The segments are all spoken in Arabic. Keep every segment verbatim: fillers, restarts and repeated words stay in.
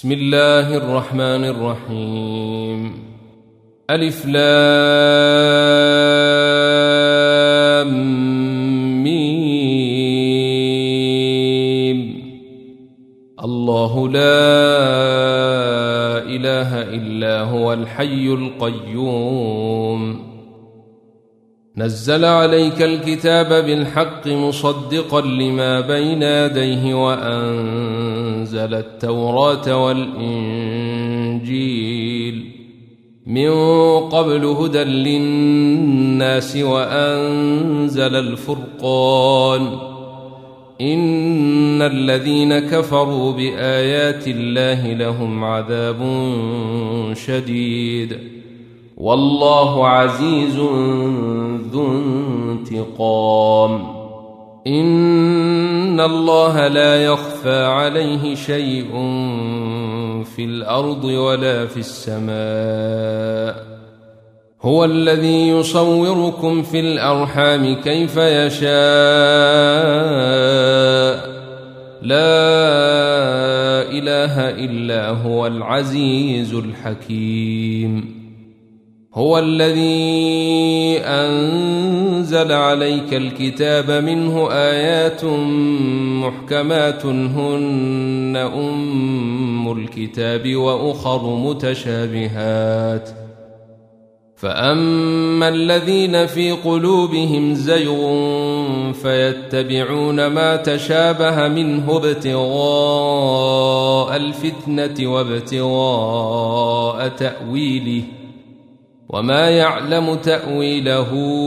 بسم الله الرحمن الرحيم. ألف لام ميم. الله لا إله إلا هو الحي القيوم. نزل عليك الكتاب بالحق مصدقا لما بين يديه وأنزل التوراة والإنجيل من قبل هدى للناس وأنزل الفرقان. إن الذين كفروا بآيات الله لهم عذاب شديد والله عزيز ذو انتقام. إن الله لا يخفى عليه شيء في الأرض ولا في السماء. هو الذي يصوركم في الأرحام كيف يشاء. لا إله إلا هو العزيز الحكيم. هو الذي أنزل عليك الكتاب منه آيات محكمات هن أم الكتاب وأخر متشابهات. فأما الذين في قلوبهم زيغ فيتبعون ما تشابه منه ابتغاء الفتنة وابتغاء تأويله وما يعلم تأويله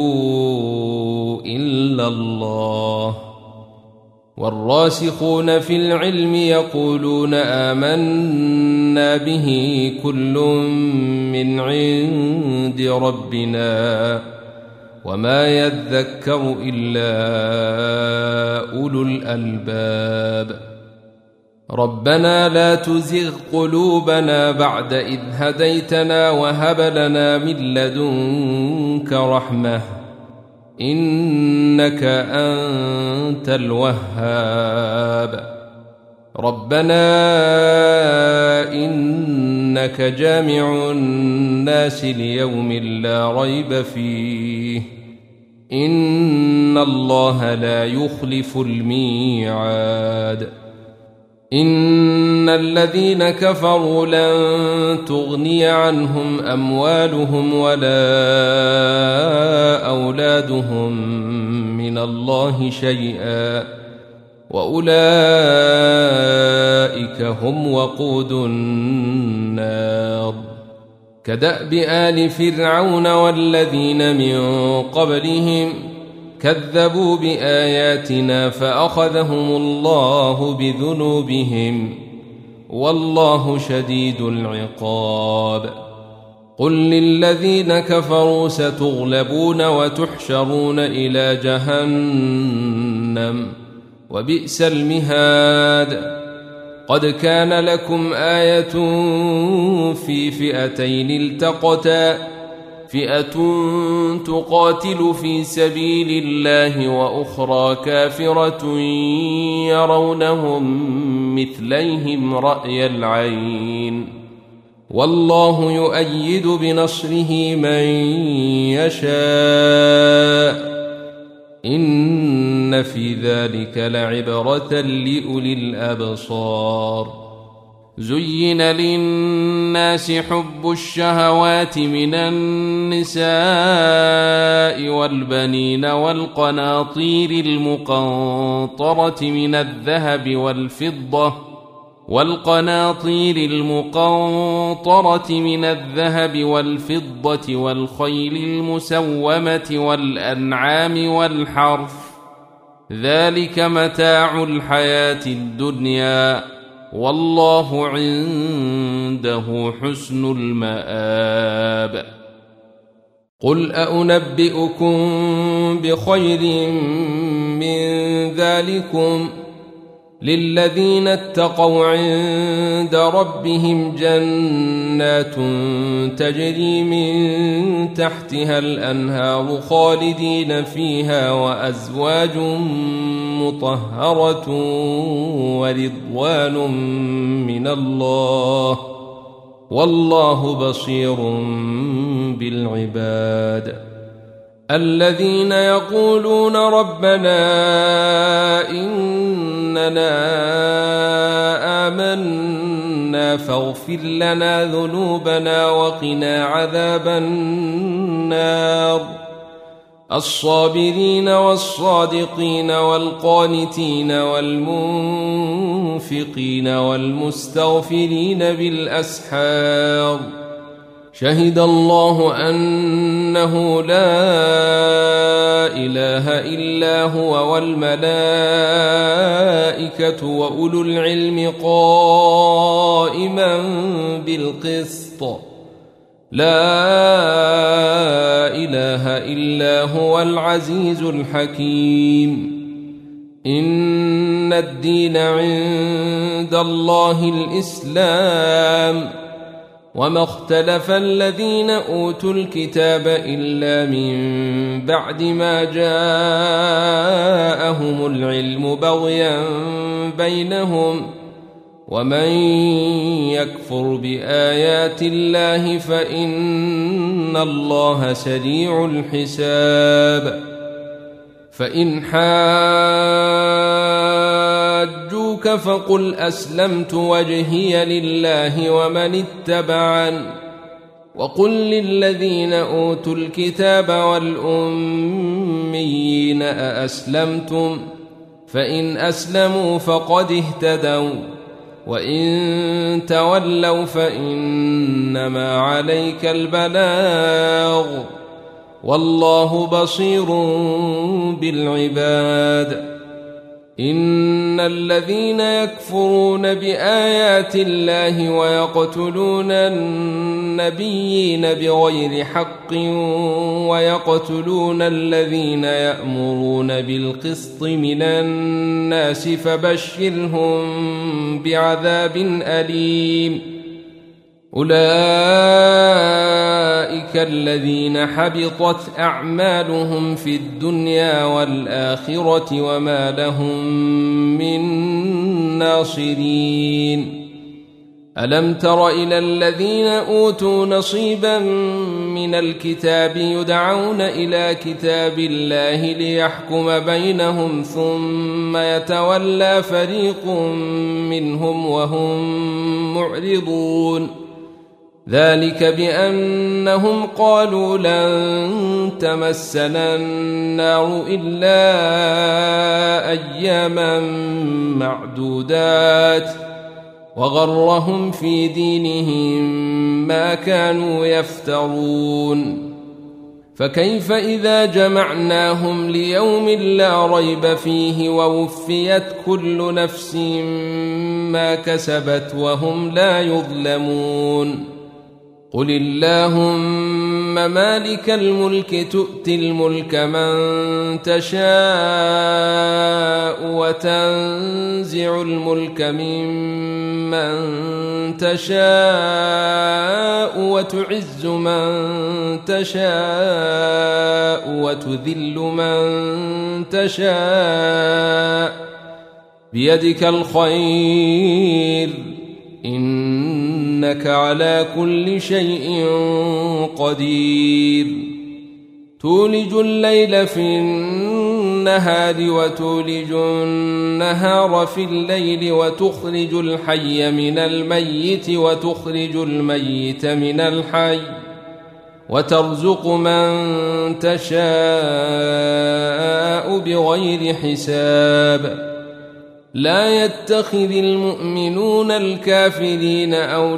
إلا الله. والراسخون في العلم يقولون آمنا به كل من عند ربنا وما يذكر إلا أولو الألباب. ربنا لا تزغ قلوبنا بعد إذ هديتنا وهب لنا من لدنك رحمة إنك أنت الوهاب. ربنا إنك جامع الناس ليوم لا ريب فيه إن الله لا يخلف الميعاد. إن الذين كفروا لن تغني عنهم أموالهم ولا أولادهم من الله شيئا وأولئك هم وقود النار. كدأب آل فرعون والذين من قبلهم كذبوا بآياتنا فأخذهم الله بذنوبهم والله شديد العقاب. قل للذين كفروا ستغلبون وتحشرون إلى جهنم وبئس المهاد. قد كان لكم آية في فئتين التقتا فئة تقاتل في سبيل الله وأخرى كافرة يرونهم مثليهم رأي العين والله يؤيد بنصره من يشاء. إن في ذلك لعبرة لأولي الأبصار. زين للناس حب الشهوات من النساء والبنين والقناطير المقنطرة من الذهب والفضة والقناطير المقنطرة من الذهب والفضة والخيل المسومة والأنعام والحرث ذلك متاع الحياة الدنيا والله عنده حسن المآب. قل أأنبئكم بخير من ذلكم للذين اتقوا عند ربهم جنات تجري من تحتها الأنهار خالدين فيها وأزواج مطهرة ورضوان من الله والله بصير بالعباد. الذين يقولون ربنا إننا آمنا فاغفر لنا ذنوبنا وقنا عذاب النار. الصابرين والصادقين والقانتين والمنفقين والمستغفرين بالأسحار. شهد الله أنه لا إله إلا هو والملائكة وأولو العلم قائما بالقسط. لا إله إلا هو العزيز الحكيم. إن الدين عند الله الإسلام وما اختلف الذين أوتوا الكتاب إلا من بعد ما جاءهم العلم بغيا بينهم ومن يكفر بآيات الله فإن الله سريع الحساب. فإن حاجوك فقل أسلمت وجهي لله ومن اتبعن وقل للذين أوتوا الكتاب والأميين أأسلمتم فإن أسلموا فقد اهتدوا وإن تولوا فإنما عليك البلاغ والله بصير بالعباد. إن الذين يكفرون بآيات الله ويقتلون النبيين بغير حق ويقتلون الذين يأمرون بالقسط من الناس فبشرهم بعذاب أليم. أولئك الذين حبطت أعمالهم في الدنيا والآخرة وما لهم من ناصرين. ألم تر إلى الذين أوتوا نصيبا من الكتاب يدعون إلى كتاب الله ليحكم بينهم ثم يتولى فريق منهم وهم معرضون. ذلك بأنهم قالوا لن تمسنا النار إلا أياما معدودات وغرهم في دينهم ما كانوا يفترون. فكيف إذا جمعناهم ليوم لا ريب فيه ووفيت كل نفس ما كسبت وهم لا يظلمون. قل اللهم مالك الملك تؤتي الملك من تشاء وتنزع الملك ممن تشاء وتعز من تشاء وتذل من تشاء بيدك الخير إنك على كل شيء قدير. تولج الليل في النهار وتولج النهار في الليل وتخرج الحي من الميت وتخرج الميت من الحي وترزق من تشاء بغير حساب. لا يتخذ المؤمنون الكافرين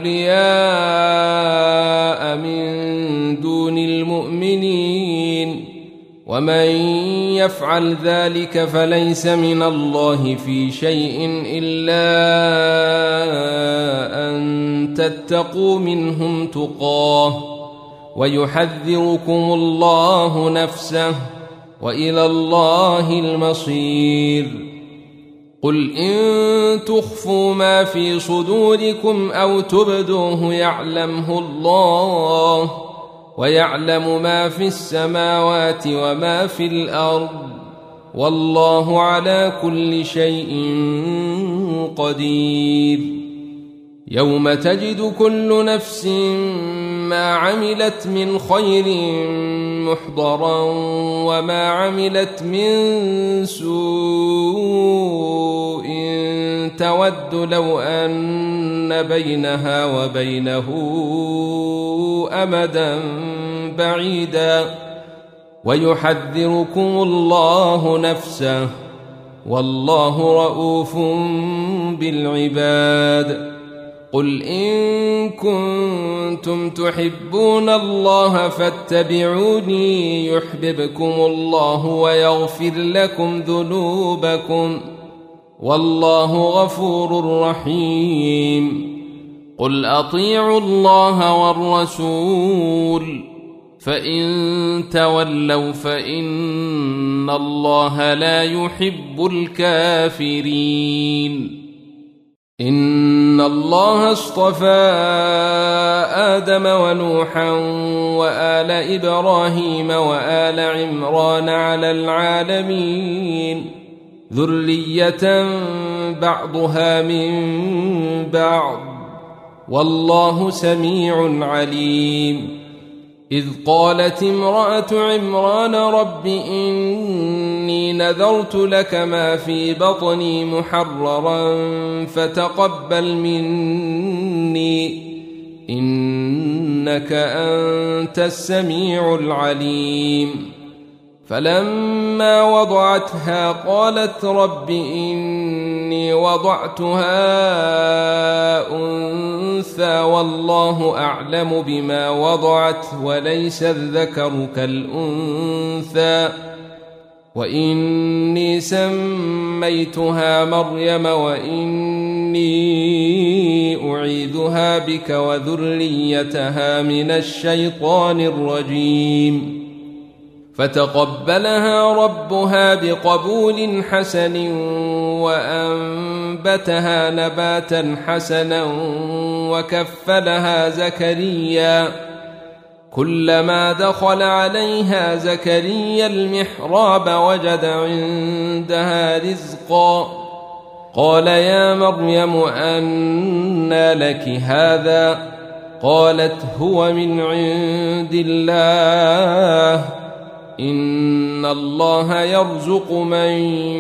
أولياء من دون المؤمنين ومن يفعل ذلك فليس من الله في شيء إلا أن تتقوا منهم تقاه ويحذركم الله نفسه وإلى الله المصير. قل إن تخفوا ما في صدوركم أو تبدوه يعلمه الله، ويعلم ما في السماوات وما في الأرض، والله على كل شيء قدير. يوم تجد كل نفس ما عملت من خير محضرا وما عملت من سوء تود لو أن بينها وبينه أمدا بعيدا، ويحذركم الله نفسه، والله رؤوف بالعباد. قل إن كنتم تحبون الله فاتبعوني يحببكم الله ويغفر لكم ذنوبكم، والله غفور رحيم. قل أطيعوا الله والرسول، فإن تولوا فإن الله لا يحب الكافرين. إن الله اصطفى آدم ونوحا وآل إبراهيم وآل عمران على العالمين ذرية بعضها من بعض، والله سميع عليم. إذ قالت امرأة عمران رب إني نذرت لك ما في بطني محررا فتقبل مني إنك أنت السميع العليم. فلما وضعتها قالت رب إني وضعتها أنثى والله أعلم بما وضعت وليس الذكر كالأنثى، وإني سميتها مريم وإني أعيذها بك وذريتها من الشيطان الرجيم. فتقبلها ربها بقبول حسن وأنبتها نباتا حسنا وكفلها زكريا. كلما دخل عليها زكريا المحراب وجد عندها رزقا، قال يا مريم أنى لك هذا؟ قالت هو من عند الله، إن الله يرزق من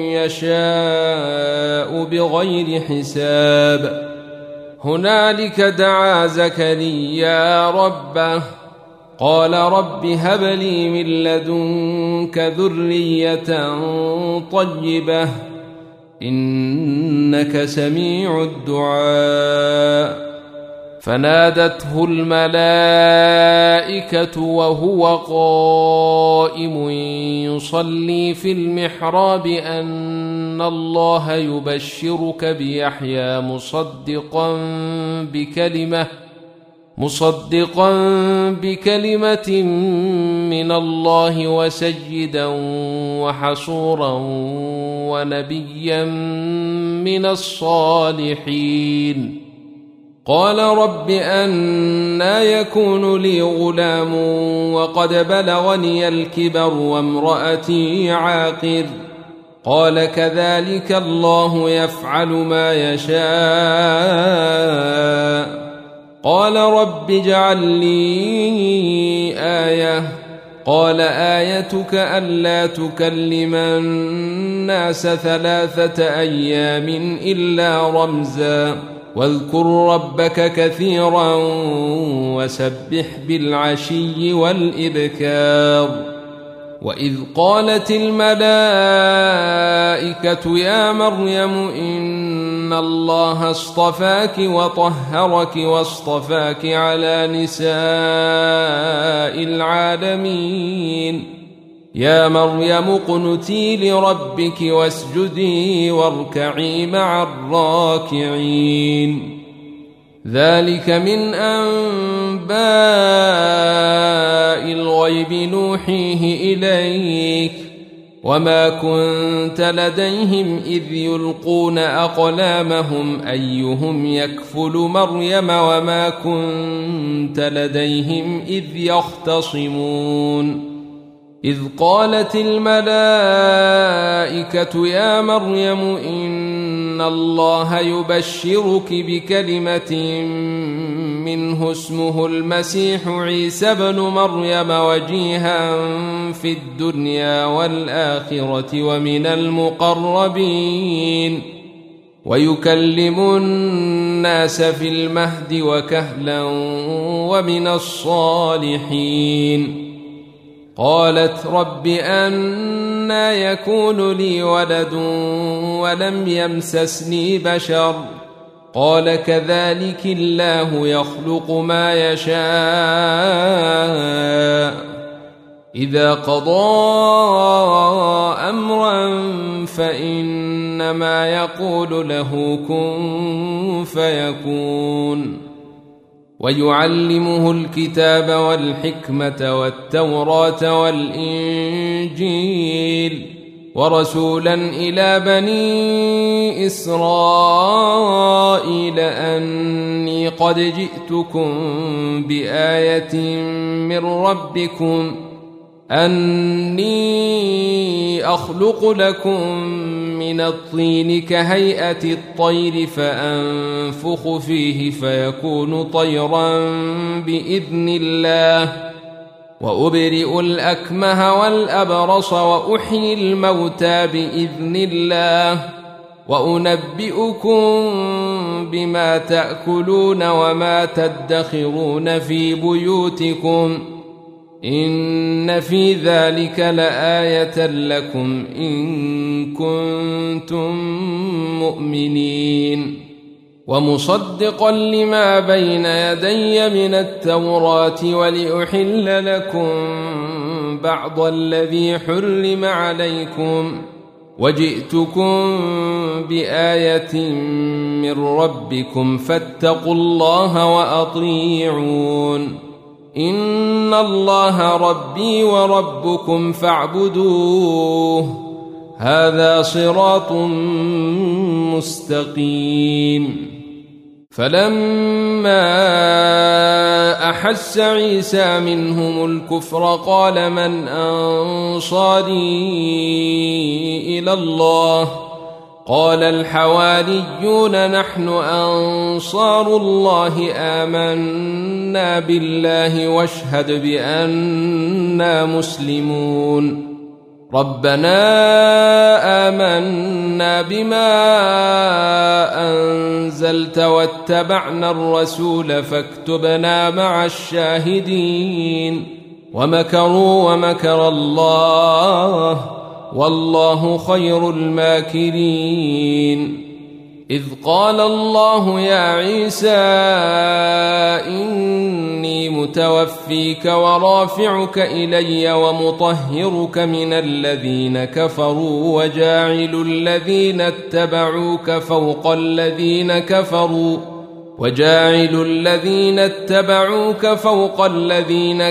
يشاء بغير حساب. هنالك دعا زكريا ربه قال رب هب لي من لدنك ذرية طيبة إنك سميع الدعاء. فنادته الملائكة وهو قائم يصلي في المحراب أن الله يبشرك بيحيى مصدقا بكلمة مصدقا بكلمة من الله وسيدا وحصورا ونبيا من الصالحين. قال رب أنى يكون لي غلام وقد بلغني الكبر وامرأتي عاقر؟ قال كذلك الله يفعل ما يشاء. قال رب اجعل لي آية. قال آيتك ألا تكلم الناس ثلاثة أيام إلا رمزا واذكر ربك كثيرا وسبح بالعشي والإبكار. وإذ قالت الملائكة يا مريم إن الله اصطفاك وطهرك واصطفاك على نساء العالمين. يا مريم اقنتي لربك واسجدي واركعي مع الراكعين. ذلك من أنباء الغيب نوحيه إليك وما كنت لديهم إذ يلقون أقلامهم أيهم يكفل مريم وما كنت لديهم إذ يختصمون إذ قالت الملائكة يا مريم إن الله يبشرك بكلمة منه اسمه المسيح عيسى بن مريم وجيها في الدنيا والآخرة ومن المقربين ويكلم الناس في المهد وكهلا ومن الصالحين قالت رب أنى يكون لي ولد ولم يمسسني بشر قال كذلك الله يخلق ما يشاء إذا قضى أمرا فإنما يقول له كن فيكون ويعلمه الكتاب والحكمة والتوراة والإنجيل ورسولا إلى بني إسرائيل أني قد جئتكم بآية من ربكم أني أخلق لكم من الطين كهيئة الطير فأنفخ فيه فيكون طيرا بإذن الله وأبرئ الأكمه والأبرص وأحيي الموتى بإذن الله وأنبئكم بما تأكلون وما تدخرون في بيوتكم إن في ذلك لآية لكم إن كنتم مؤمنين ومصدقا لما بين يدي من التوراة ولأحل لكم بعض الذي حرم عليكم وجئتكم بآية من ربكم فاتقوا الله وأطيعون إن الله ربي وربكم فاعبدوه هذا صراط مستقيم فلما أحس عيسى منهم الكفر قال من أنصاري إلى الله قال الحواريون نحن أنصار الله آمنا بالله واشهد بأننا مسلمون ربنا آمنا بما أنزلت واتبعنا الرسول فاكتبنا مع الشاهدين ومكروا ومكر الله والله خير الماكرين إذ قال الله يا عيسى إني متوفيك ورافعك إلي ومطهرك من الذين كفروا وجاعل الذين اتبعوك فوق الذين كفروا وجاعل الذين اتبعوك فوق الذين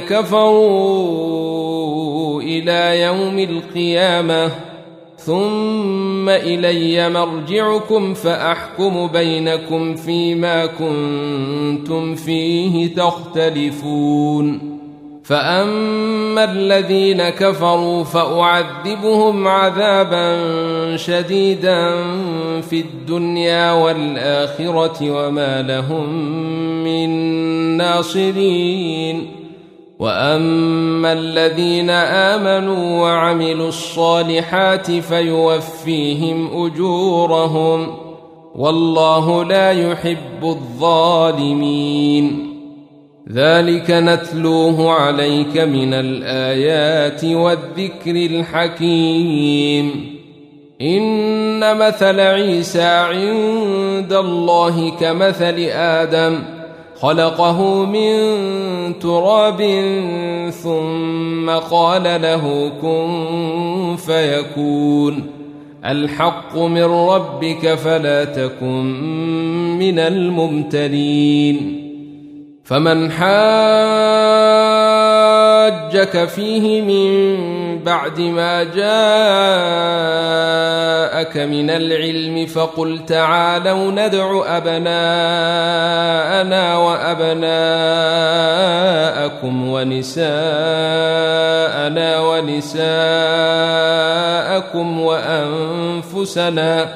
كفروا إلى يوم القيامة ثم إلي مرجعكم فأحكم بينكم فيما كنتم فيه تختلفون فأما الذين كفروا فأعذبهم عذابا شديدا في الدنيا والآخرة وما لهم من ناصرين وأما الذين آمنوا وعملوا الصالحات فيوفيهم أجورهم والله لا يحب الظالمين ذلك نتلوه عليك من الآيات والذكر الحكيم إن مثل عيسى عند الله كمثل آدم خلقه من تراب ثم قال له كن فيكون الحق من ربك فلا تكن من الممترين فمن حاجك فيه من بعد ما جاءك من العلم فقل تعالوا ندع أبناءنا وأبناءكم ونساءنا ونساءكم وأنفسنا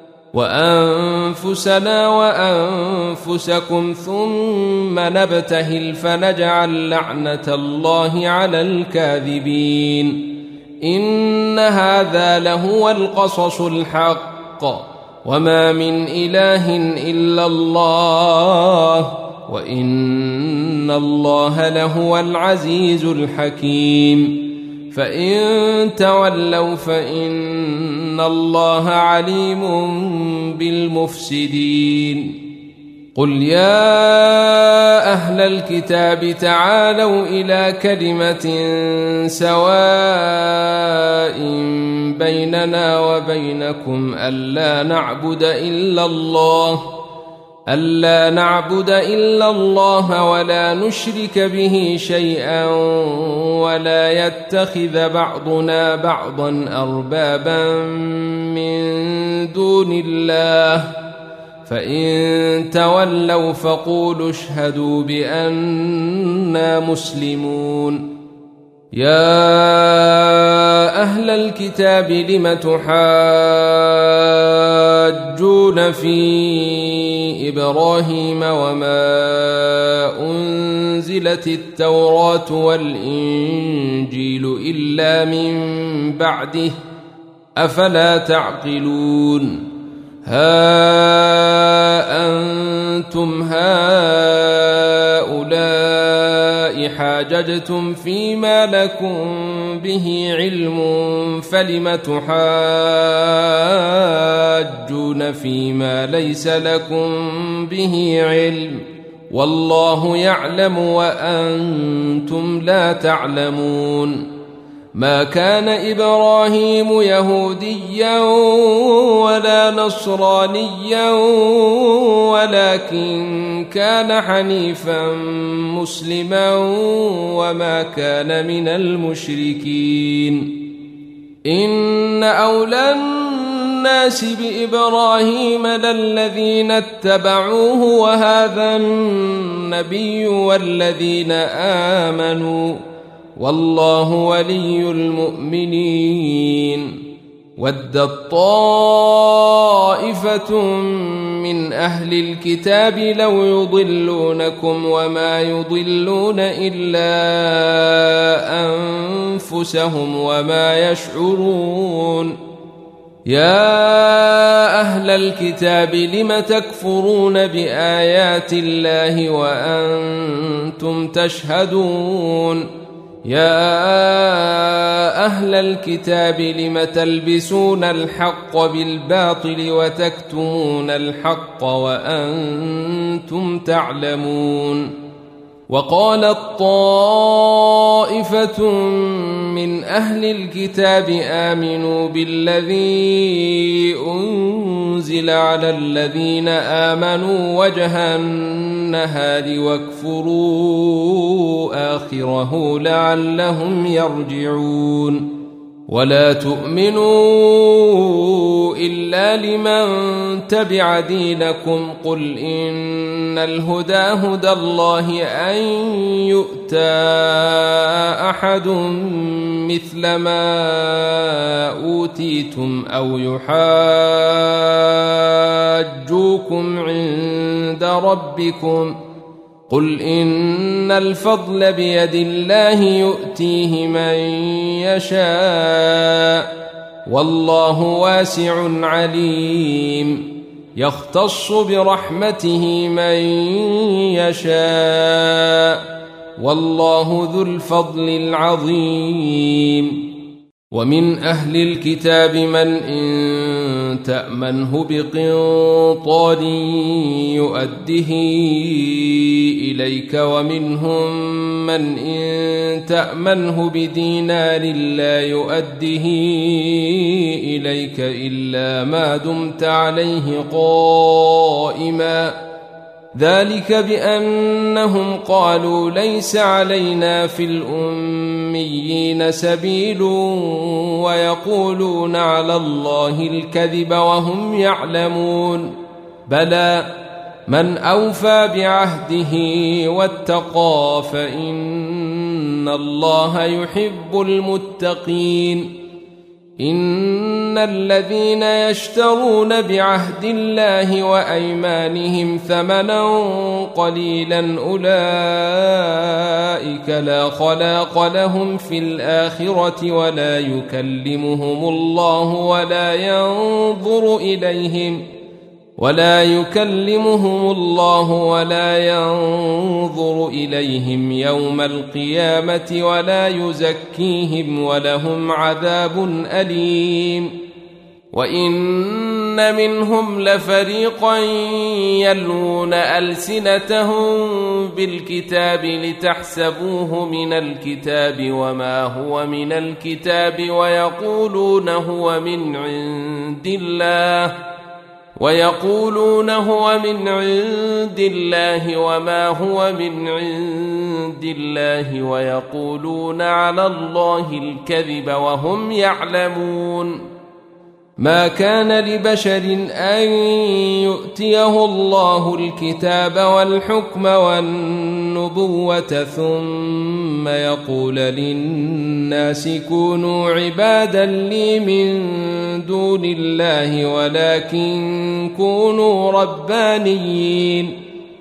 وأنفسنا وأنفسكم ثم نبتهل فنجعل لعنة الله على الكاذبين إن هذا لهو القصص الحق وما من إله إلا الله وإن الله لهو العزيز الحكيم فإن تولوا فإن الله عليم بالمفسدين قل يا أهل الكتاب تعالوا إلى كلمة سواء بيننا وبينكم ألا نعبد إلا الله ألا نعبد إلا الله ولا نشرك به شيئا ولا يتخذ بعضنا بعضا أربابا من دون الله فإن تولوا فقولوا اشهدوا بأننا مسلمون يا أهل الكتاب لم تحاجون في إبراهيم وما أنزلت التوراة والإنجيل إلا من بعده أفلا تعقلون ها أنتم هؤلاء حاججتم فيما لكم به علم فلم تحاجون فيما ليس لكم به علم والله يعلم وأنتم لا تعلمون ما كان إبراهيم يهوديا ولا نصرانيا ولكن كان حنيفا مسلما وما كان من المشركين إن أولى الناس بإبراهيم للذين اتبعوه وهذا النبي والذين آمنوا والله ولي المؤمنين ودت طائفة من أهل الكتاب لو يضلونكم وما يضلون إلا أنفسهم وما يشعرون يا أهل الكتاب لم تكفرون بآيات الله وأنتم تشهدون يا أهل الكتاب لم تلبسون الحق بالباطل وتكتمون الحق وأنتم تعلمون وقالت طائفة من أهل الكتاب آمنوا بالذي أنزل على الذين آمنوا وجه النهار واكفروا آخره لعلهم يرجعون ولا تؤمنوا إلا لمن تبع دينكم قل إن الهدى هدى الله أن يؤتى أحد مثل ما أوتيتم أو يحاجوكم عند ربكم قل إن الفضل بيد الله يؤتيه من يشاء والله واسع عليم يختص برحمته من يشاء والله ذو الفضل العظيم ومن أهل الكتاب من إن تأمنه بقنطار يؤده إليك ومنهم من إن تأمنه بدينار لا يؤده إليك إلا ما دمت عليه قائما ذلك بأنهم قالوا ليس علينا في الأميين سبيل ويقولون على الله الكذب وهم يعلمون بلى من أوفى بعهده واتقى فإن الله يحب المتقين إن الذين يشترون بعهد الله وأيمانهم ثمنا قليلا أولئك لا خلاق لهم في الآخرة ولا يكلمهم الله ولا ينظر إليهم ولا يكلمهم الله ولا ينظر إليهم يوم القيامة ولا يزكيهم ولهم عذاب أليم وإن منهم لفريقا يلوون ألسنتهم بالكتاب لتحسبوه من الكتاب وما هو من الكتاب ويقولون هو من عند الله ويقولون هو من عند الله وما هو من عند الله ويقولون على الله الكذب وهم يعلمون ما كان لبشر أن يؤتيه الله الكتاب والحكم والنبوة ثم يقول للناس كونوا عبادا لي من دون الله ولكن كونوا ربانيين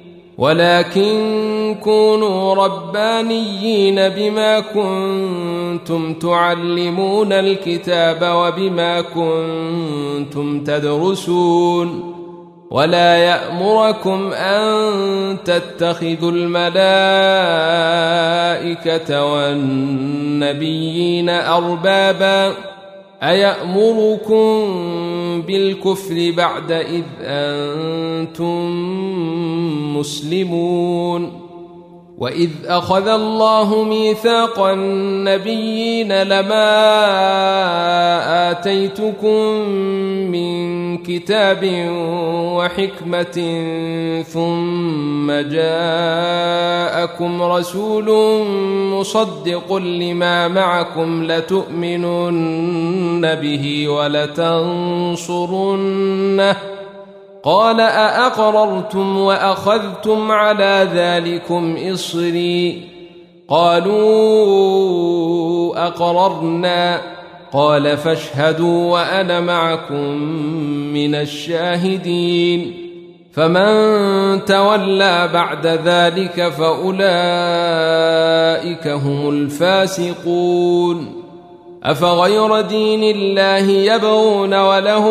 ولكن كونوا ربانيين بما كنتم تعلمون الكتاب وبما كنتم تدرسون ولا يأمركم أن تتخذوا الملائكة والنبيين أربابا أيأمركم بالكفر بعد إذ أنتم مسلمون وإذ أخذ الله ميثاق النبيين لما آتيتكم من كتاب وحكمة ثم جاءكم رسول مصدق لما معكم لتؤمنن به ولتنصرنه قال أأقررتم وأخذتم على ذلكم إصري قالوا أقررنا قال فاشهدوا وأنا معكم من الشاهدين فمن تولى بعد ذلك فأولئك هم الفاسقون أفغير دين الله يبغون وله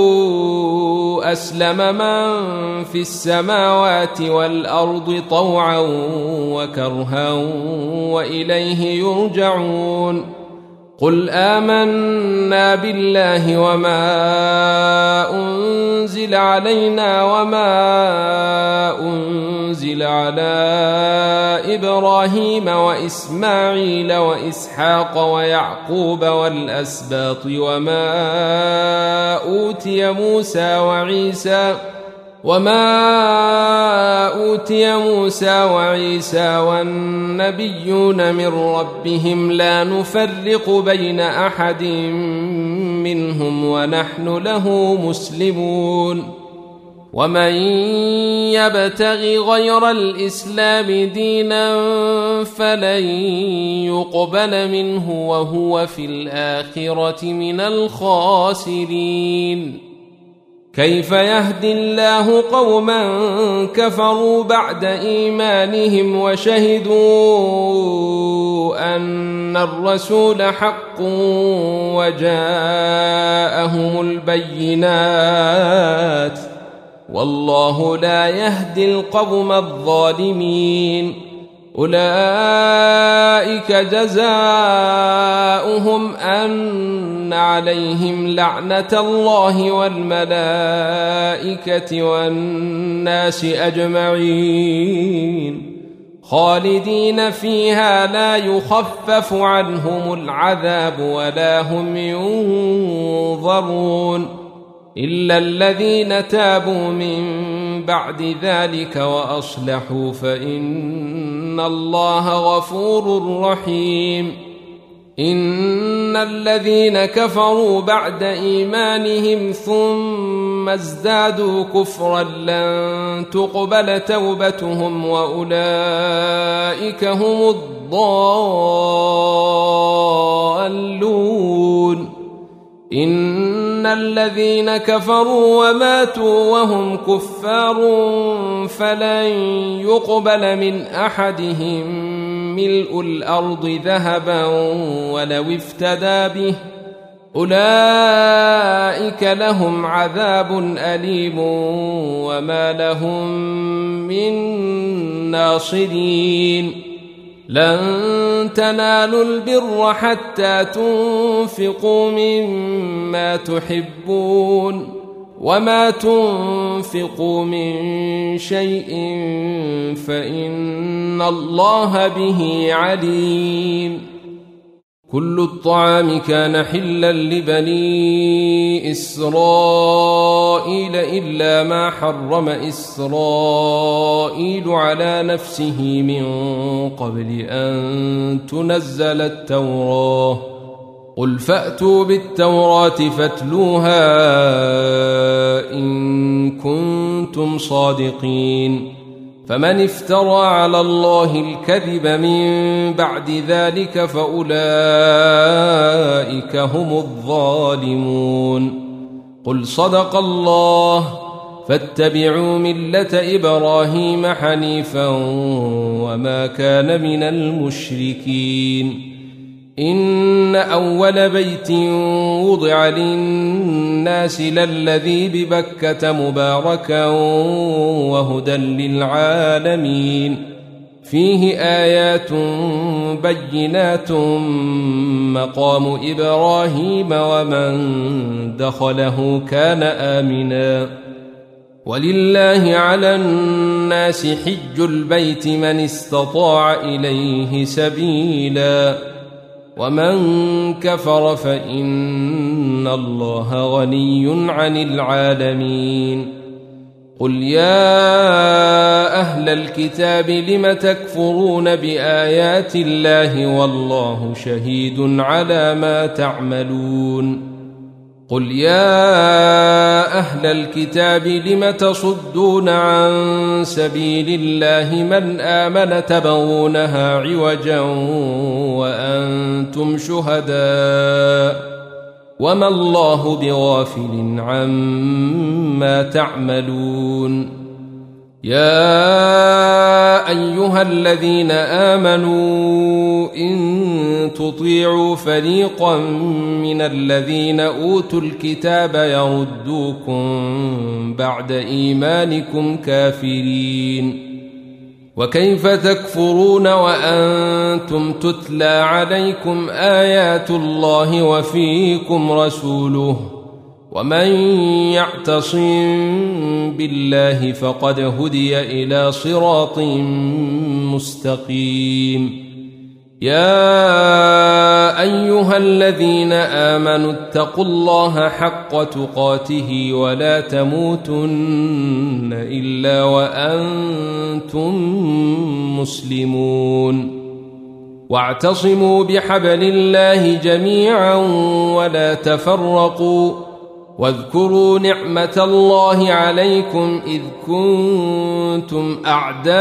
أسلم من في السماوات والأرض طوعا وكرها وإليه يرجعون قل آمنا بالله وما أنزل علينا وما أنزل على إبراهيم وإسماعيل وإسحاق ويعقوب والأسباط وما أوتي موسى وعيسى وما أوتي موسى وعيسى والنبيون من ربهم لا نفرق بين أحد منهم ونحن له مسلمون ومن يبتغ غير الإسلام دينا فلن يقبل منه وهو في الآخرة من الخاسرين كيف يهدي الله قوما كفروا بعد إيمانهم وشهدوا أن الرسول حق وجاءهم البينات والله لا يهدي القوم الظالمين أولئك جزاؤهم أن عليهم لعنة الله والملائكة والناس أجمعين خالدين فيها لا يخفف عنهم العذاب ولا هم ينظرون إلا الذين تابوا من بعد ذلك وأصلحوا فإن الله غفور رحيم. إن الذين كفروا بعد إيمانهم ثم ازدادوا كفرا لن تقبل توبتهم وأولئك هم الضالون. إن الذين كفروا وماتوا وهم كفار فلن يقبل من أحدهم ملء الأرض ذهبا ولو افتدى به أولئك لهم عذاب أليم وما لهم من ناصرين. لن تنالوا البر حتى تنفقوا مما تحبون وما تنفقوا من شيء فإن الله به عليم. كل الطعام كان حلا لبني إسرائيل إلا ما حرم إسرائيل على نفسه من قبل أن تنزل التوراة. قل فأتوا بالتوراة فاتلوها إن كنتم صادقين. فمن افترى على الله الكذب من بعد ذلك فأولئك هم الظالمون. قل صدق الله فاتبعوا ملة إبراهيم حنيفا وما كان من المشركين. إن أول بيت وضع للناس للذي ببكة مباركا وهدى للعالمين فيه آيات بينات مقام إبراهيم ومن دخله كان آمنا. ولله على الناس حج البيت من استطاع إليه سبيلا ومن كفر فإن الله غني عن العالمين. قل يا أهل الكتاب لم تكفرون بآيات الله والله شهيد على ما تعملون. قل يا أهل الكتاب لم تصدون عن سبيل الله من آمن تبغونها عوجا وأنتم شهداء وما الله بغافل عما تعملون. يا أيها الذين آمنوا إن تطيعوا فريقا من الذين أوتوا الكتاب يردوكم بعد إيمانكم كافرين. وكيف تكفرون وأنتم تتلى عليكم آيات الله وفيكم رسوله ومن يعتصم بالله فقد هدي إلى صراط مستقيم. يا أيها الذين آمنوا اتقوا الله حق تقاته ولا تموتن إلا وأنتم مسلمون. واعتصموا بحبل الله جميعا ولا تفرقوا واذكروا نعمة الله عليكم إذ كنتم أعداء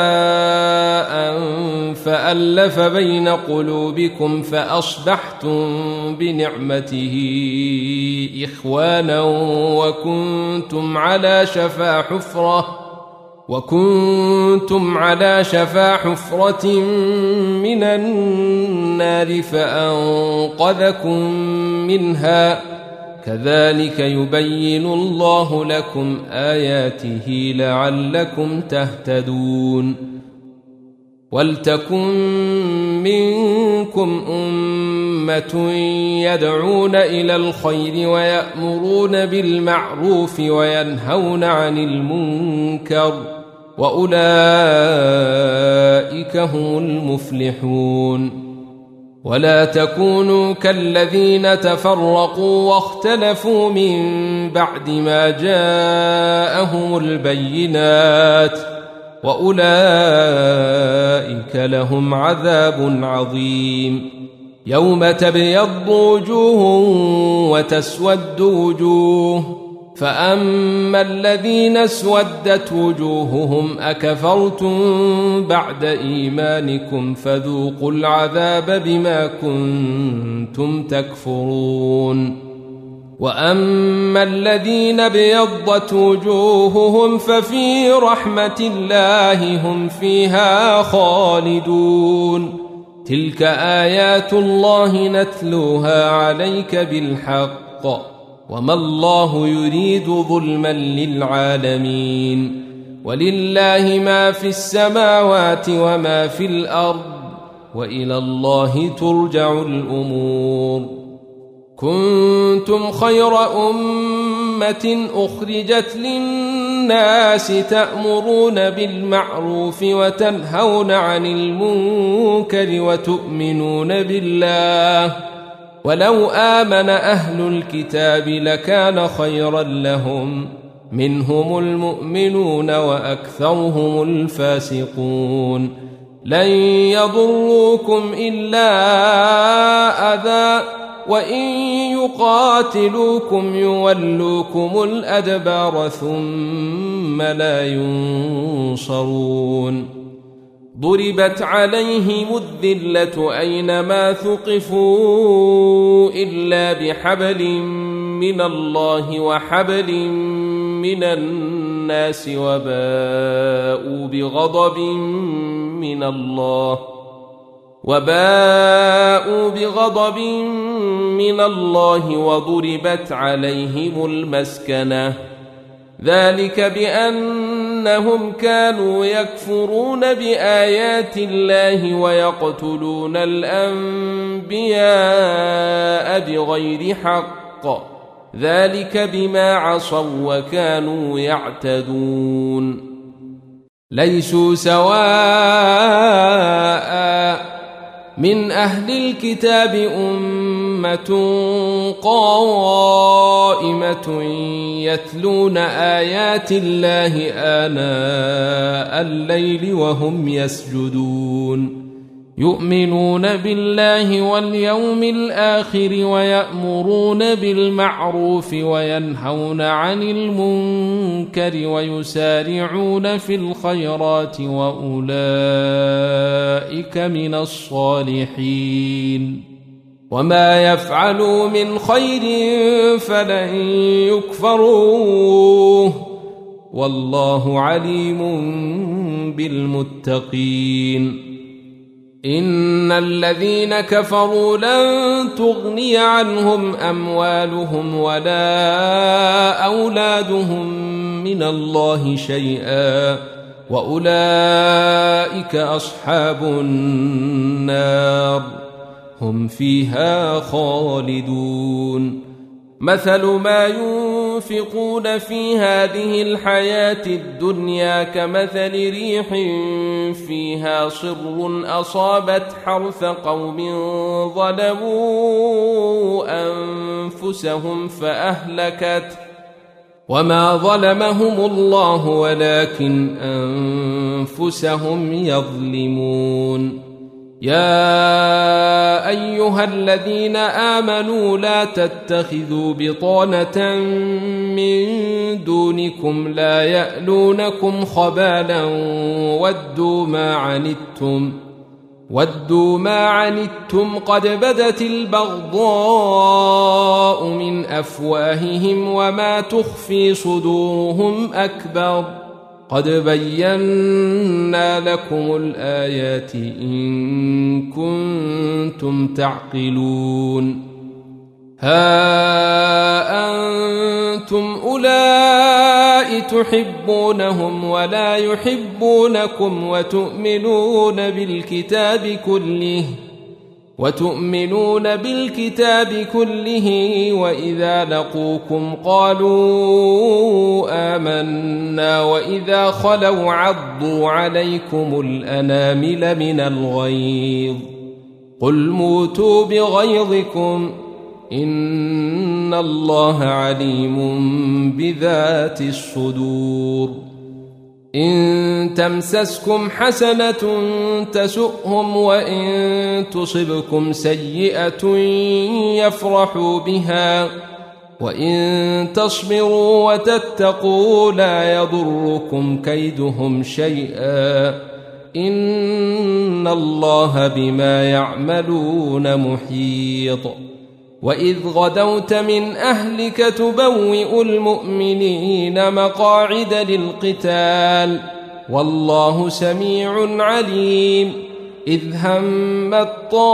فألف بين قلوبكم فأصبحتم بنعمته إخوانا وكنتم على شفا حفرة وكنتم على شفا حفرة من النار فأنقذكم منها كذلك يبين الله لكم آياته لعلكم تهتدون. ولتكن منكم أمة يدعون إلى الخير ويأمرون بالمعروف وينهون عن المنكر وأولئك هم المفلحون. ولا تكونوا كالذين تفرقوا واختلفوا من بعد ما جاءهم البينات وأولئك لهم عذاب عظيم. يوم تبيض وجوه وتسود وجوه، فأما الذين اسودت وجوههم أكفرتم بعد إيمانكم فذوقوا العذاب بما كنتم تكفرون. وأما الذين ابيضت وجوههم ففي رحمة الله هم فيها خالدون. تلك آيات الله نتلوها عليك بالحق، وما الله يريد ظلما للعالمين. ولله ما في السماوات وما في الأرض، وإلى الله ترجع الأمور. كنتم خير أمة أخرجت للناس تأمرون بالمعروف وتنهون عن المنكر وتؤمنون بالله، ولو آمن أهل الكتاب لكان خيرا لهم، منهم المؤمنون وأكثرهم الفاسقون. لن يضروكم إلا أذى، وإن يقاتلوكم يولوكم الأدبار ثم لا ينصرون. ضربت عليهم الذلة أينما ثقفوا إلا بحبل من الله وحبل من الناس وباءوا بغضب من الله وباءوا بغضب من الله وضربت عليهم المسكنة، ذلك بأنهم كانوا يكفرون بآيات الله ويقتلون الأنبياء بغير حق، ذلك بما عصوا وكانوا يعتدون. ليسوا سواء من أهل الكتاب أمة قائمة يتلون آيات الله آناء الليل وهم يسجدون، يؤمنون بالله واليوم الآخر ويأمرون بالمعروف وينهون عن المنكر ويسارعون في الخيرات وأولئك من الصالحين. وما يفعلوا من خير فلن يكفروه، والله عليم بالمتقين. إن الذين كفروا لن تغني عنهم أموالهم ولا أولادهم من الله شيئا، وأولئك أصحاب النار هم فيها خالدون. مثل ما ينفقون في هذه الحياة الدنيا كمثل ريح فيها صر أصابت حرث قوم ظلموا أنفسهم فأهلكت، وما ظلمهم الله ولكن أنفسهم يظلمون. يا أيها الذين آمنوا لا تتخذوا بطانة من دونكم لا يألونكم خبالا ودوا ما عنتم ودوا ما عنتم قد بدت البغضاء من أفواههم وما تخفي صدورهم أكبر، قد بينا لكم الآيات إن كنتم تعقلون. ها أنتم أولئك تحبونهم ولا يحبونكم وتؤمنون بالكتاب كله وتؤمنون بالكتاب كله وإذا لقوكم قالوا آمنا وإذا خلوا عضوا عليكم الأنامل من الغيظ قل موتوا بغيظكم إن الله عليم بذات الصدور إن تمسسكم حسنة تسؤهم وإن تصبكم سيئة يفرحوا بها وإن تصبروا وتتقوا لا يضركم كيدهم شيئا إن الله بما يعملون محيط وإذ غدوت من أهلك تبوئ المؤمنين مقاعد للقتال والله سميع عليم إذ همت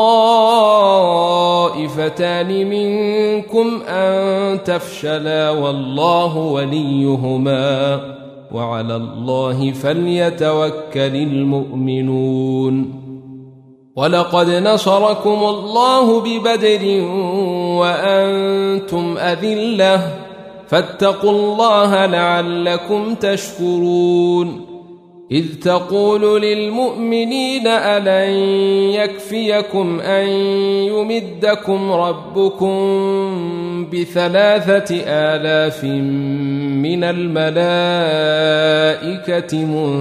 طائفتان منكم أن تفشلا والله وليهما وعلى الله فليتوكل المؤمنون ولقد نصركم الله ببدر وأنتم أذلة فاتقوا الله لعلكم تشكرون إذ تقول للمؤمنين ألن يكفيكم أن يمدكم ربكم بثلاثة آلاف من الملائكة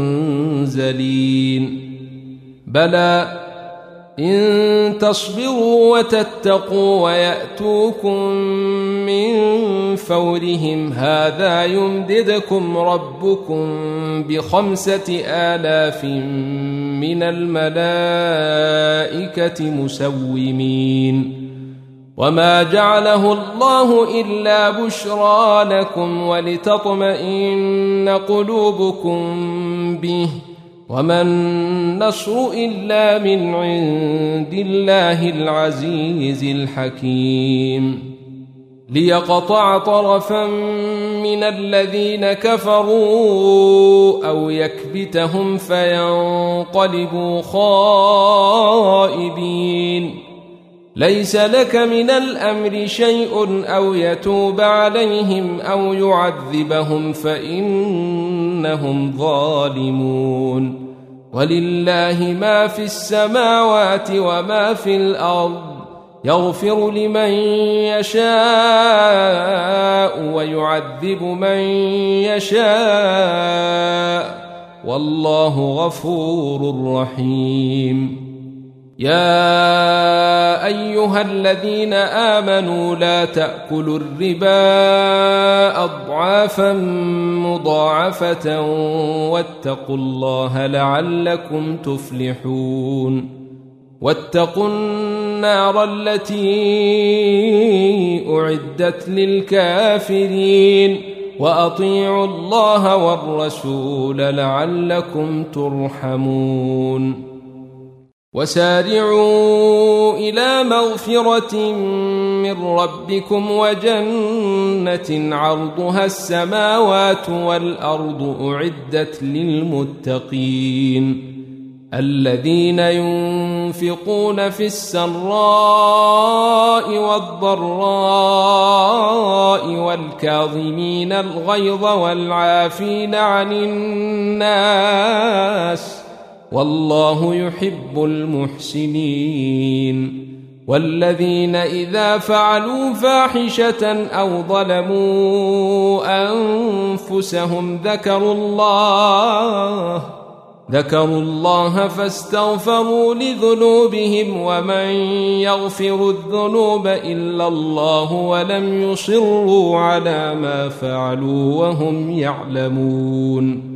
منزلين بلى إن تصبروا وتتقوا ويأتوكم من فورهم هذا يمددكم ربكم بخمسة آلاف من الملائكة مسومين وما جعله الله إلا بشرى لكم ولتطمئن قلوبكم به وما النصر إلا من عند الله العزيز الحكيم ليقطع طرفا من الذين كفروا أو يكبتهم فينقلبوا خائبين ليس لك من الأمر شيء أو يتوب عليهم أو يعذبهم فإنهم ظالمون ولله ما في السماوات وما في الأرض يغفر لمن يشاء ويعذب من يشاء والله غفور رحيم يا أيها الذين آمنوا لا تأكلوا الربا أضعافا مضاعفة واتقوا الله لعلكم تفلحون واتقوا النار التي أعدت للكافرين وأطيعوا الله والرسول لعلكم ترحمون وسارعوا إلى مغفرة من ربكم وجنة عرضها السماوات والأرض أعدت للمتقين الذين ينفقون في السراء والضراء والكاظمين الغيظ والعافين عن الناس والله يحب المحسنين والذين إذا فعلوا فاحشة أو ظلموا أنفسهم ذكروا الله ذكروا الله فاستغفروا لذنوبهم ومن يغفر الذنوب إلا الله ولم يصروا على ما فعلوا وهم يعلمون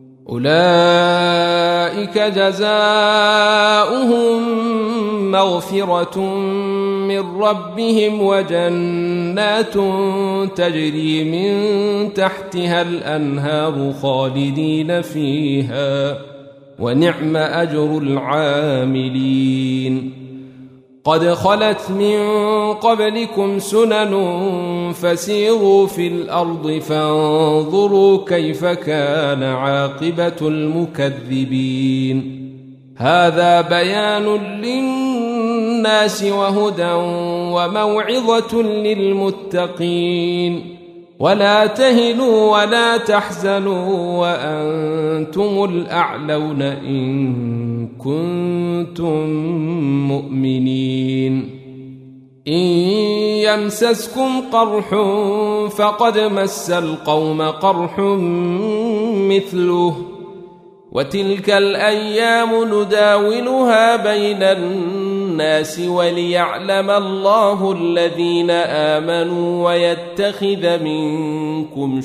أولئك جزاؤهم مغفرة من ربهم وجنات تجري من تحتها الأنهار خالدين فيها ونعم أجر العاملين قد خلت من قبلكم سنن فسيروا في الأرض فانظروا كيف كان عاقبة المكذبين هذا بيان للناس وهدى وموعظة للمتقين ولا تهنوا ولا تحزنوا وأنتم الأعلون إن كنتم مؤمنين إن يمسسكم قرح فقد مس القوم قرح مثله وتلك الأيام نداولها بين الناس وليعلم الله الذين آمنوا ويتخذ منكم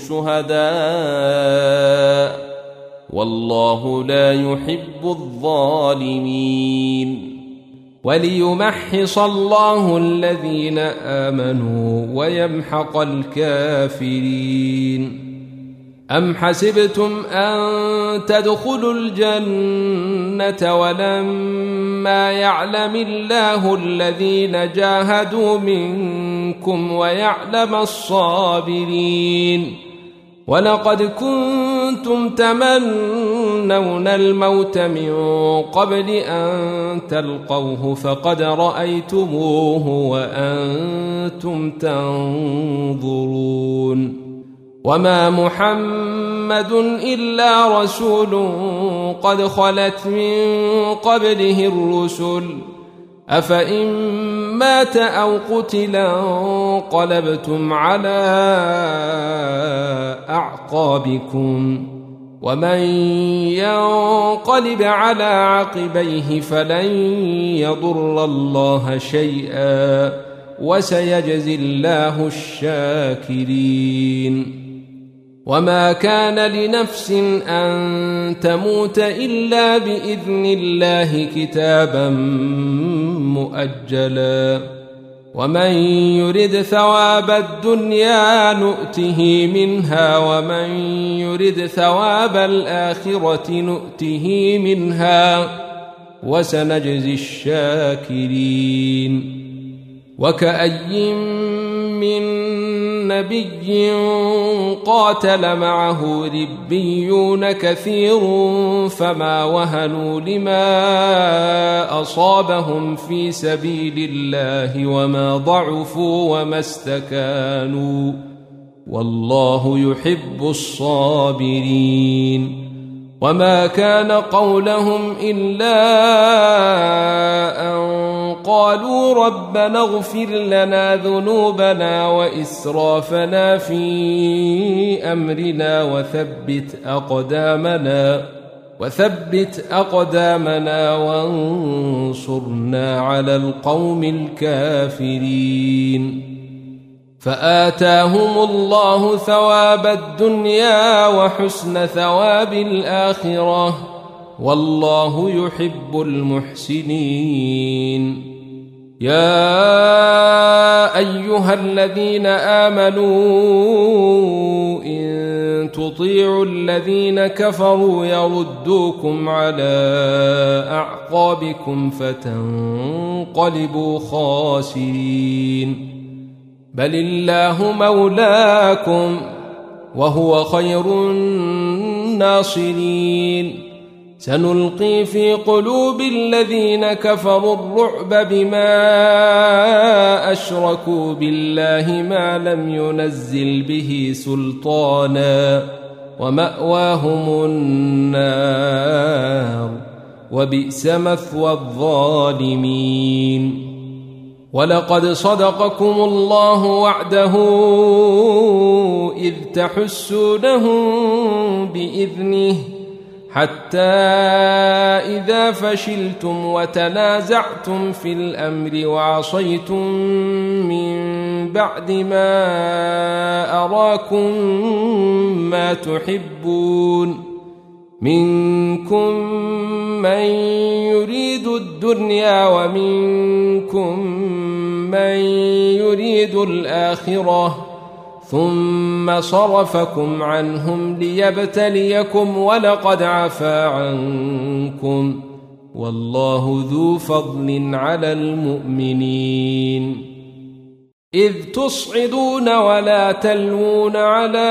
شهداء والله لا يحب الظالمين وليمحص الله الذين آمنوا ويمحق الكافرين أم حسبتم أن تدخلوا الجنة ولما يعلم الله الذين جاهدوا منكم ويعلم الصابرين ولقد كنتم تمنون الموت من قبل أن تلقوه فقد رأيتموه وأنتم تنظرون وما محمد إلا رسول قد خلت من قبله الرسل أفإن مات أو قتلا انقلبتم على أعقابكم ومن ينقلب على عقبيه فلن يضر الله شيئا وسيجزي الله الشاكرين وما كان لنفس أن تموت إلا بإذن الله كتابا مؤجلا ومن يرد ثواب الدنيا نؤته منها ومن يرد ثواب الآخرة نؤته منها وسنجزي الشاكرين وكأي من نبي قاتل معه ربيون كثير فما وهنوا لما أصابهم في سبيل الله وما ضعفوا وما استكانوا والله يحب الصابرين وما كان قولهم إلا أن قالوا ربنا اغفر لنا ذنوبنا وإسرافنا في أمرنا وثبت أقدامنا وثبت أقدامنا وانصرنا على القوم الكافرين فآتاهم الله ثواب الدنيا وحسن ثواب الآخرة والله يحب المحسنين يا أيها الذين آمنوا إن تطيعوا الذين كفروا يردوكم على أعقابكم فتنقلبوا خاسرين بل الله مولاكم وهو خير الناصرين سنلقي في قلوب الذين كفروا الرعب بما أشركوا بالله ما لم ينزل به سلطانا ومأواهم النار وبئس مثوى الظالمين ولقد صدقكم الله وعده إذ تحسونهم بإذنه حتى إذا فشلتم وتنازعتم في الأمر وعصيتم من بعد ما أراكم ما تحبون منكم من يريد الدنيا ومنكم من يريد الآخرة ثم صرفكم عنهم ليبتليكم ولقد عفا عنكم والله ذو فضل على المؤمنين إذ تصعدون ولا تلوون على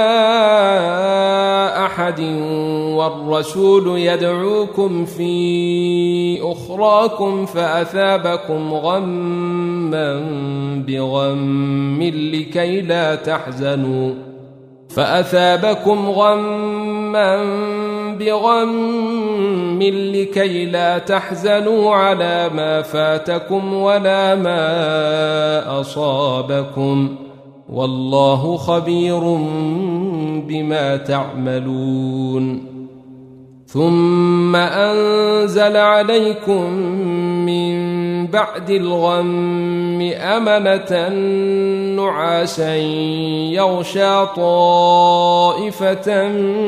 أحد والرسول يدعوكم في أخراكم فأثابكم غما بغم لكي لا تحزنوا فأثابكم غما بغم لكي لا تحزنوا على ما فاتكم ولا ما أصابكم والله خبير بما تعملون ثم أنزل عليكم من بعد الغم أمنة نعاسا يغشى طائفة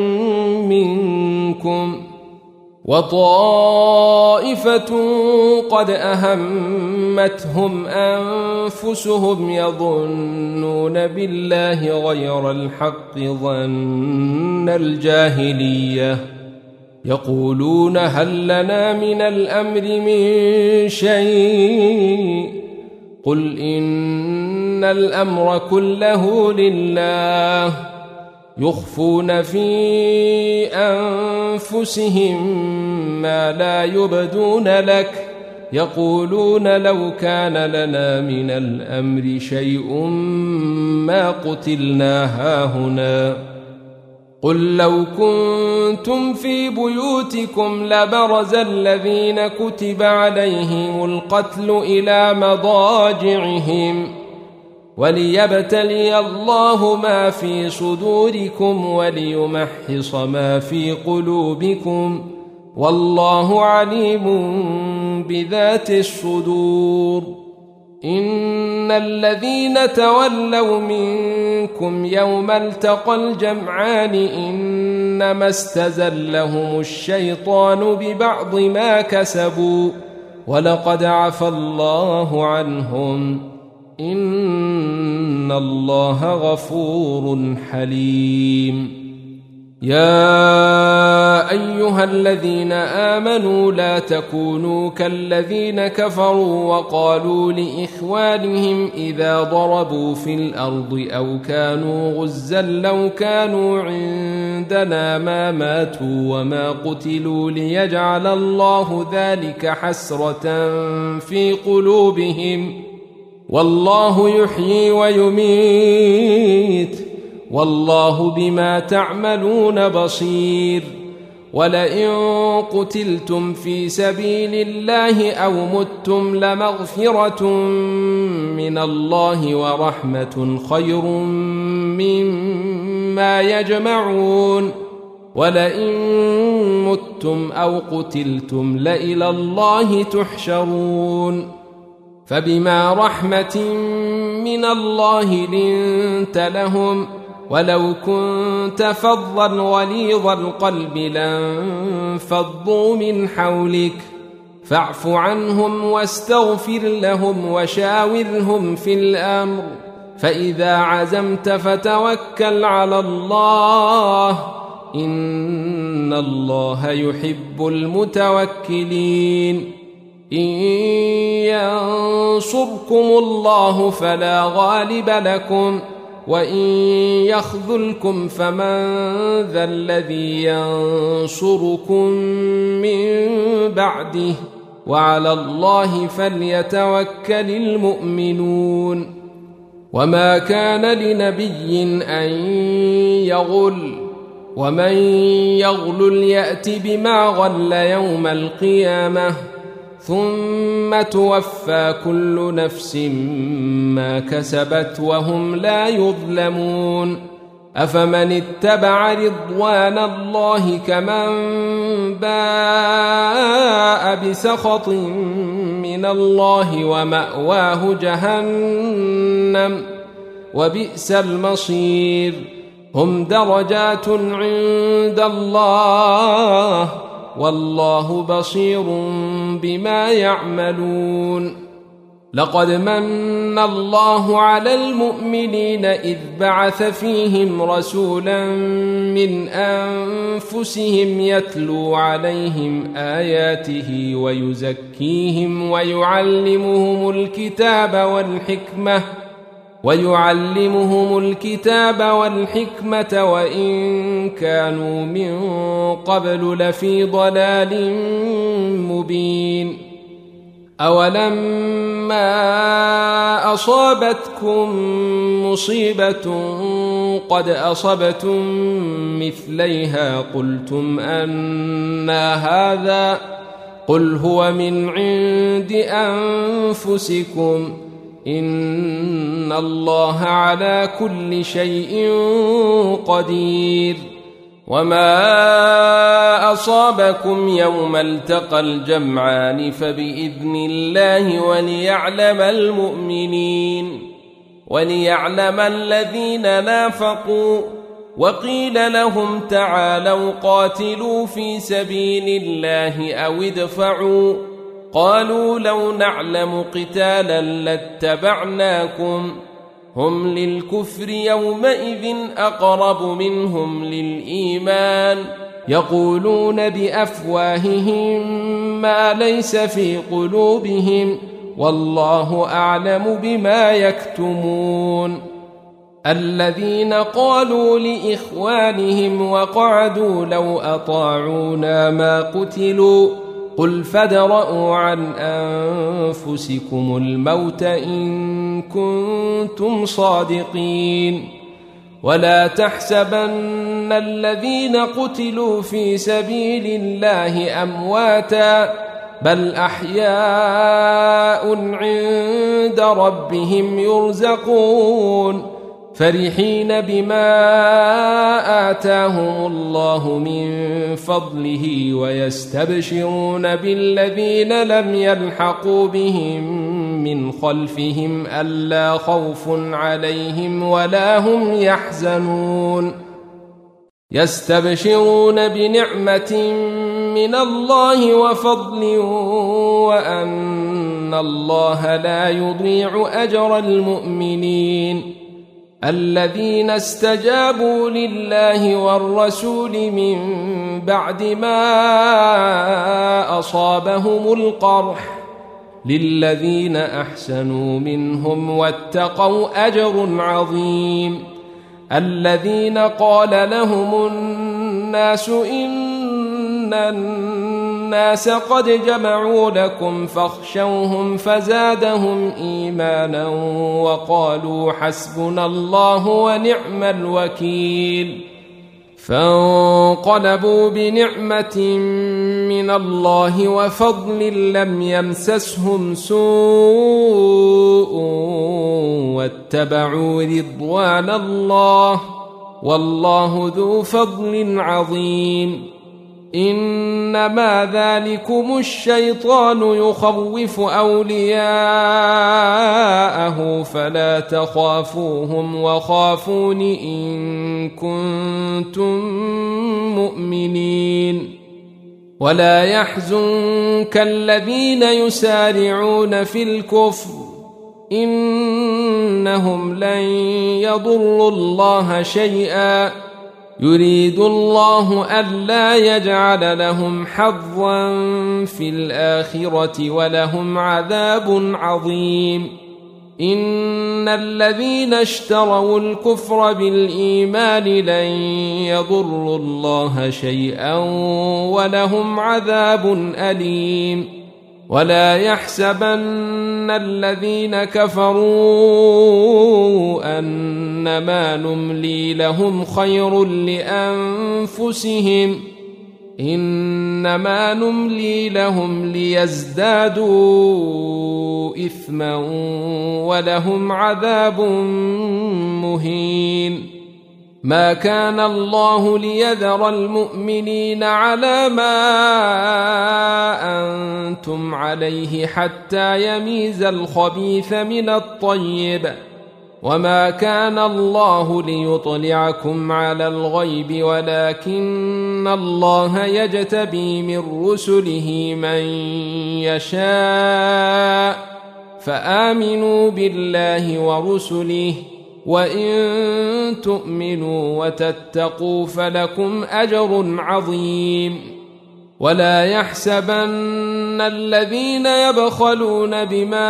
منكم وطائفة قد أهمتهم أنفسهم يظنون بالله غير الحق ظن الجاهلية يقولون هل لنا من الأمر من شيء قل إن الأمر كله لله يخفون في أنفسهم ما لا يبدون لك يقولون لو كان لنا من الأمر شيء ما قتلنا هاهنا قل لو كنتم في بيوتكم لبرز الذين كتب عليهم القتل إلى مضاجعهم وليبتلي الله ما في صدوركم وليمحص ما في قلوبكم والله عليم بذات الصدور إن الذين تولوا منكم يوم التقى الجمعان إنما استزلهم الشيطان ببعض ما كسبوا ولقد عفى الله عنهم إن الله غفور حليم يا أيها الذين آمنوا لا تكونوا كالذين كفروا وقالوا لإخوانهم إذا ضربوا في الأرض أو كانوا غزا لو كانوا عندنا ما ماتوا وما قتلوا ليجعل الله ذلك حسرة في قلوبهم والله يحيي ويميت والله بما تعملون بصير ولئن قتلتم في سبيل الله أو متم لمغفرة من الله ورحمة خير مما يجمعون ولئن متم أو قتلتم لإلى الله تحشرون فبما رحمة من الله لنت لهم ولو كنت فظا غليظ القلب لانفضوا من حولك فاعف عنهم واستغفر لهم وشاورهم في الأمر فإذا عزمت فتوكل على الله إن الله يحب المتوكلين إن ينصركم الله فلا غالب لكم وإن يخذلكم فمن ذا الذي ينصركم من بعده وعلى الله فليتوكل المؤمنون وما كان لنبي أن يغل ومن يغلل يأت بما غل يوم القيامة ثم توفى كل نفس ما كسبت وهم لا يظلمون أفمن اتبع رضوان الله كمن باء بسخط من الله ومأواه جهنم وبئس المصير هم درجات عند الله والله بصير بما يعملون لقد من الله على المؤمنين إذ بعث فيهم رسولا من أنفسهم يتلو عليهم آياته ويزكيهم ويعلمهم الكتاب والحكمة ويعلمهم الكتاب والحكمة وإن كانوا من قبل لفي ضلال مبين أولما أصابتكم مصيبة قد أصبتم مثليها قلتم أنى هذا قل هو من عند أنفسكم إن الله على كل شيء قدير. وما أصابكم يوم التقى الجمعان فبإذن الله وليعلم المؤمنين وليعلم الذين نافقوا. وقيل لهم تعالوا قاتلوا في سبيل الله أو ادفعوا قالوا لو نعلم قتالا لاتبعناكم هم للكفر يومئذ أقرب منهم للإيمان يقولون بأفواههم ما ليس في قلوبهم والله أعلم بما يكتمون. الذين قالوا لإخوانهم وقعدوا لو أطاعونا ما قتلوا قل فادرءوا عن أنفسكم الموت إن كنتم صادقين. ولا تحسبن الذين قتلوا في سبيل الله أمواتا بل أحياء عند ربهم يرزقون فرحين بما آتاهم الله من فضله ويستبشرون بالذين لم يلحقوا بهم من خلفهم ألا خوف عليهم ولا هم يحزنون يستبشرون بنعمة من الله وفضل وأن الله لا يضيع أجر المؤمنين. الذين استجابوا لله والرسول من بعد ما أصابهم القرح للذين أحسنوا منهم واتقوا أجر عظيم. الذين قال لهم الناس إن الناس قد جمعوا لكم فاخشوهم فزادهم إيمانا وقالوا حسبنا الله ونعم الوكيل. فانقلبوا بنعمة من الله وفضل لم يمسسهم سوء واتبعوا رضوان الله والله ذو فضل عظيم. إنما ذلكم الشيطان يخوف أولياءه فلا تخافوهم وخافون إن كنتم مؤمنين. ولا يحزنك الذين يسارعون في الكفر إنهم لن يضروا الله شيئا يريد الله ألا يجعل لهم حظا في الآخرة ولهم عذاب عظيم. إن الذين اشتروا الكفر بالإيمان لن يضروا الله شيئا ولهم عذاب أليم. ولا يحسبن الذين كفروا أنما نملي لهم خير لأنفسهم إنما نملي لهم ليزدادوا إثما ولهم عذاب مهين. ما كان الله ليذر المؤمنين على ما أنتم عليه حتى يميز الخبيث من الطيب وما كان الله ليطلعكم على الغيب ولكن الله يجتبي من رسله من يشاء فآمنوا بالله ورسله وإن تؤمنوا وتتقوا فلكم أجر عظيم. ولا يحسبن الذين يبخلون بما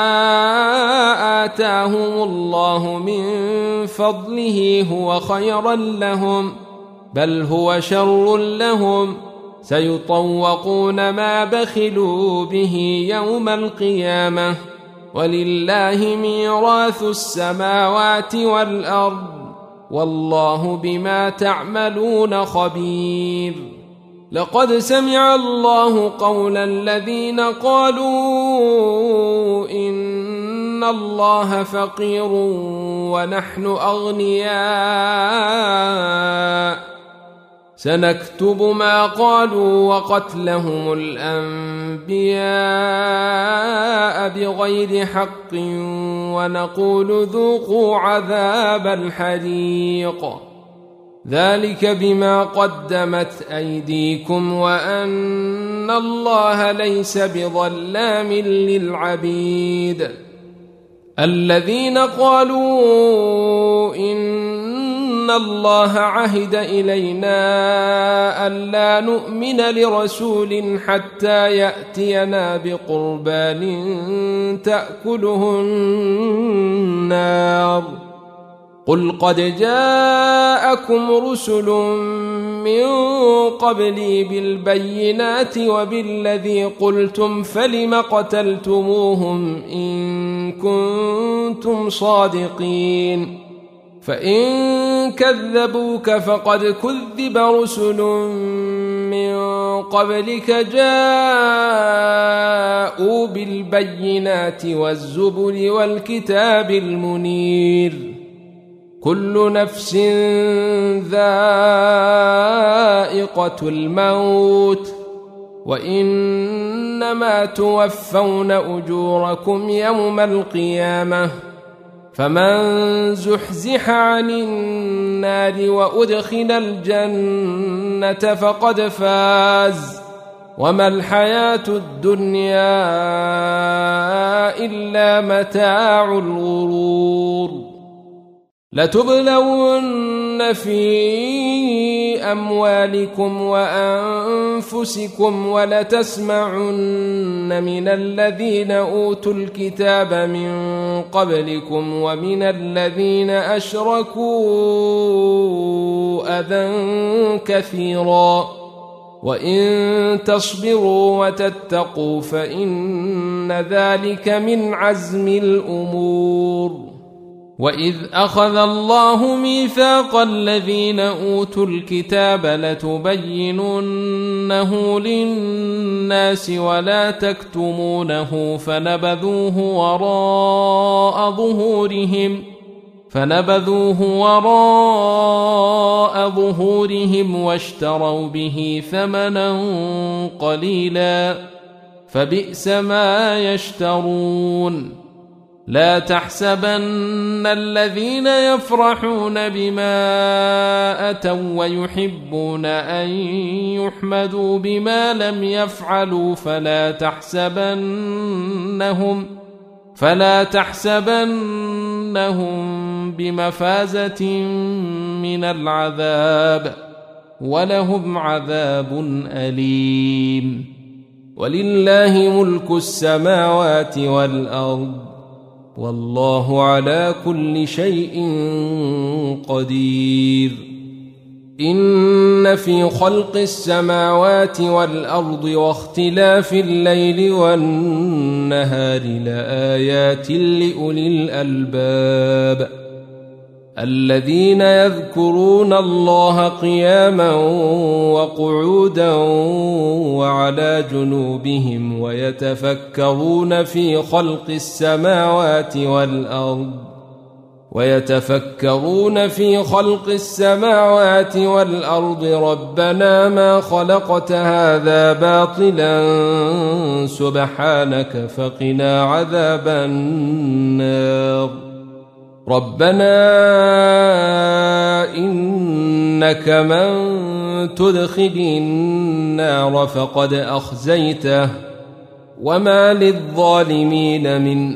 آتاهم الله من فضله هو خيرا لهم بل هو شر لهم سيطوقون ما بخلوا به يوم القيامة ولله ميراث السماوات والأرض والله بما تعملون خبير. لقد سمع الله قول الذين قالوا إن الله فقير ونحن أغنياء سنكتب ما قالوا وقتلهم الأنبياء بغير حق ونقول ذوقوا عذاب الحريق ذلك بما قدمت أيديكم وأن الله ليس بظلام للعبيد. الذين قالوا إن الله عهد إلينا ألا نؤمن لرسول حتى يأتينا بقربان تأكله النار قل قد جاءكم رسل من قبلي بالبينات وبالذي قلتم فلم قتلتموهم إن كنتم صادقين فإن كذبوك فقد كذب رسل من قبلك جاءوا بالبينات والزبر والكتاب المنير كل نفس ذائقة الموت وإنما توفون أجوركم يوم القيامة فمن زحزح عن النار وأدخل الجنة فقد فاز وما الحياة الدنيا إلا متاع الغرور. لتبلون في أموالكم وأنفسكم ولتسمعن من الذين أوتوا الكتاب من قبلكم ومن الذين أشركوا أذى كثيرا وإن تصبروا وتتقوا فإن ذلك من عزم الأمور. وإذ أخذ الله ميثاق الذين أوتوا الكتاب لتبيننه للناس ولا تكتمونه فنبذوه وراء ظهورهم فنبذوه وراء ظهورهم واشتروا به ثمنا قليلا فبئس ما يشترون. لا تحسبن الذين يفرحون بما أتوا ويحبون أن يحمدوا بما لم يفعلوا فلا تحسبنهم فلا تحسبنهم بمفازة من العذاب ولهم عذاب أليم. ولله ملك السماوات والأرض والله على كل شيء قدير. إن في خلق السماوات والأرض واختلاف الليل والنهار لآيات لأولي الألباب الذين يذكرون الله قياما وقعودا وعلى جنوبهم ويتفكرون في خلق السماوات والأرض ويتفكرون في خلق السماوات والأرض ربنا ما خلقت هذا باطلا سبحانك فقنا عذاب النار. ربنا إنك من تدخل النار فقد أخزيته وما للظالمين من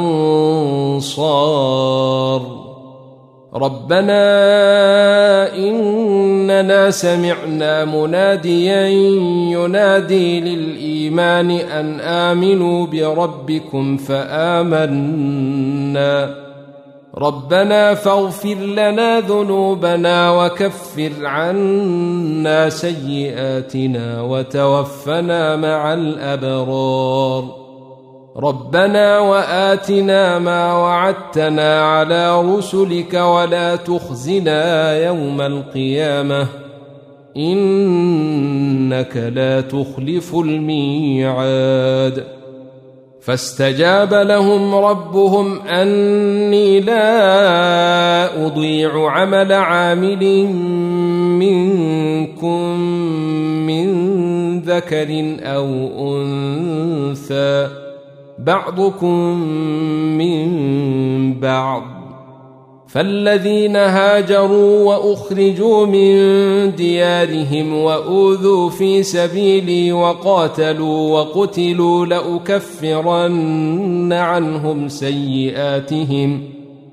أنصار. ربنا إننا سمعنا مناديا ينادي للإيمان أن آمنوا بربكم فآمنا ربنا فاغفر لنا ذنوبنا وكفر عنا سيئاتنا وتوفنا مع الأبرار ربنا وآتنا ما وعدتنا على رسلك ولا تخزنا يوم القيامة إنك لا تخلف الميعاد فاستجاب لهم ربهم أني لا أضيع عمل عامل منكم من ذكر أو أنثى بعضكم من بعض فالذين هاجروا وأخرجوا من ديارهم وأوذوا في سبيلي وقاتلوا وقتلوا لأكفرن عنهم سيئاتهم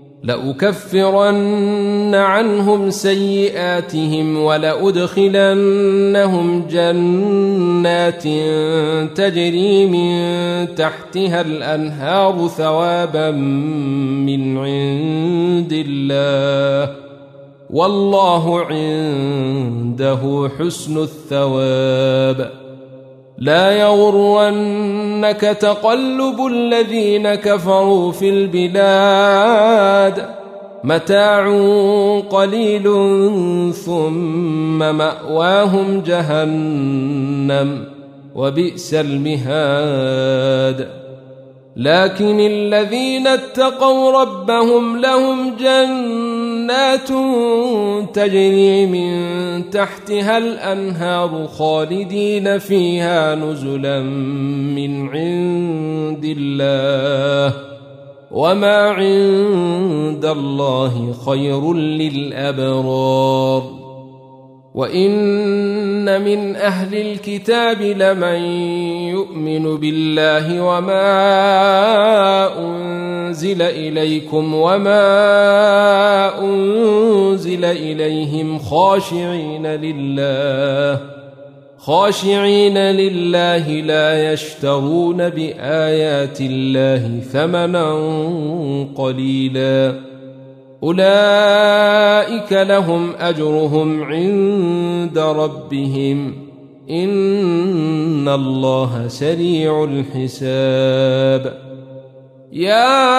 لأكفرن عنهم سيئاتهم ولأدخلنهم جنات تجري من تحتها الأنهار ثوابا من عند الله والله عنده حسن الثواب لا يغرنك تقلب الذين كفروا في البلاد متاع قليل ثم مأواهم جهنم وبئس المهاد لكن الذين اتقوا ربهم لهم جنات تجري من تحتها الأنهار خالدين فيها نزلا من عند الله وما عند الله خير للأبرار وإن من أهل الكتاب لمن يؤمن بالله وما أنزل إليكم وما أنزل إليهم خاشعين لله خاشعين لله لا يشترون بآيات الله ثمنا قليلا أولئك لهم أجرهم عند ربهم إن الله سريع الحساب يا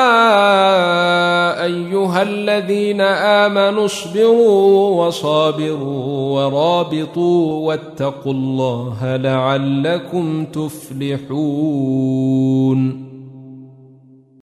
أيها الذين آمنوا اصبروا وصابروا ورابطوا واتقوا الله لعلكم تفلحون